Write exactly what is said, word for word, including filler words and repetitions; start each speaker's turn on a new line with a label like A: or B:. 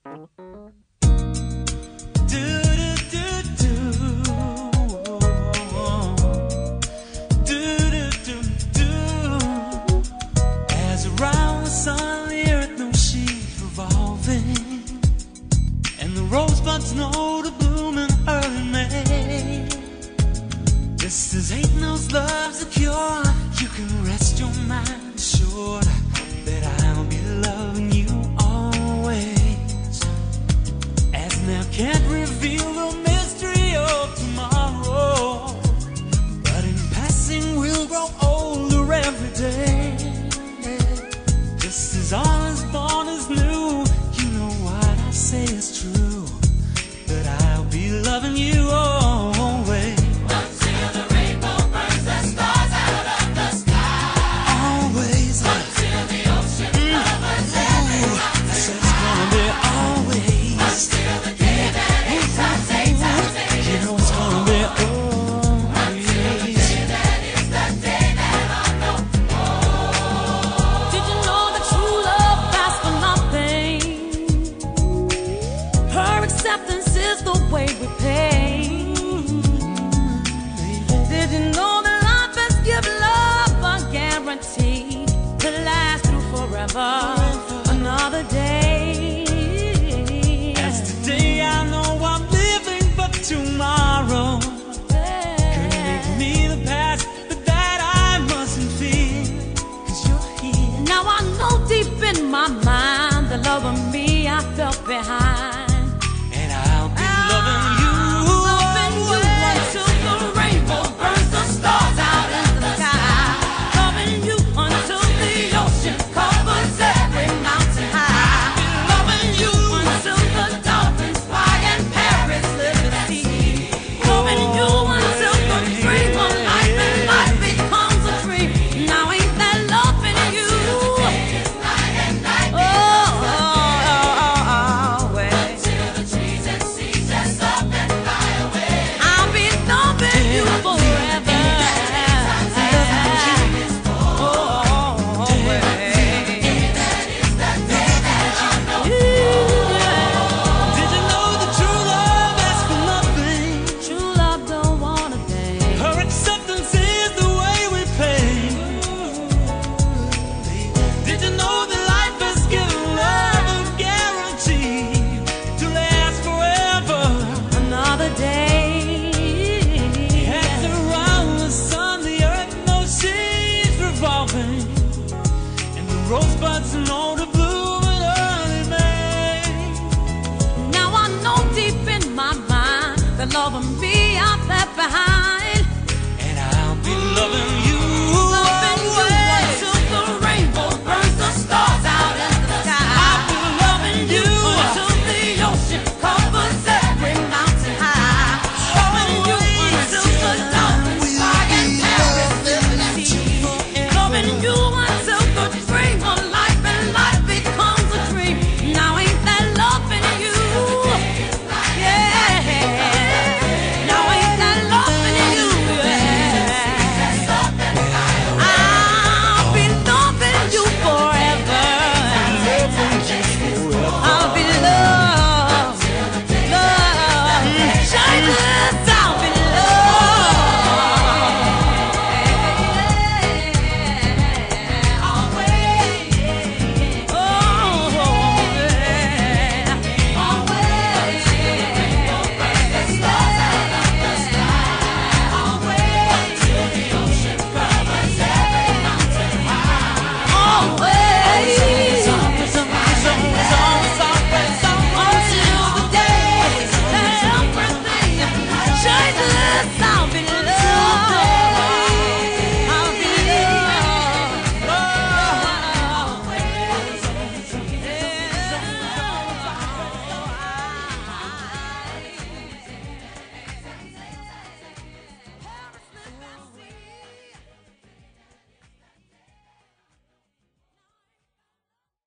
A: Rosebuds know to bloom in early May. Just as ain't no love's a cure, you can rest your mind assured that I'll be loving you always. As now can't reveal the mystery of tomorrow, but in passing we'll grow older every day. Just as all is born is new, you know what I say is true. Loving you always,
B: until the rainbow burns the stars out of the sky.
A: Always,
B: until the ocean covers every mountain.
A: I said it's gonna be always,
B: until the day that is our Satan's day.
A: You know it's gonna be always,
B: until the day that is the day that I know.
C: Oh. Did you know that true love lasts for nothing? Her acceptance is the way we pay. Did you know that life has given love a guarantee to last through forever, another day?
A: as today I know I'm living for tomorrow. Could make me the past, but that I mustn't fear, 'cause you're here.
C: Now I know deep in my mind the love of me I felt behind.
A: And I'll be loving you,
C: loving you until the rainbow burns the stars out in the sky. Loving you until the ocean covers every mountain high. Loving you until the dolphins fly and Paris live the sea. Loving you until the dream of life and life becomes a dream. Now ain't that loving you?
B: Night and night.
C: Oh, oh, oh, oh, well.
B: Until the trees and seas just up and fly away.
C: I'll be loving you forever. Oh, oh, oh, well.
A: did you know that true love asks for nothing?
C: True love don't want a thing.
A: Her acceptance is the way we pay. Did you know that life has given love a guarantee to last forever?
C: Another day.
A: As around the sun, the earth knows she's revolving, and the rosebuds know to bloom in early May.
C: Now I know deep in my mind the love of me I left behind.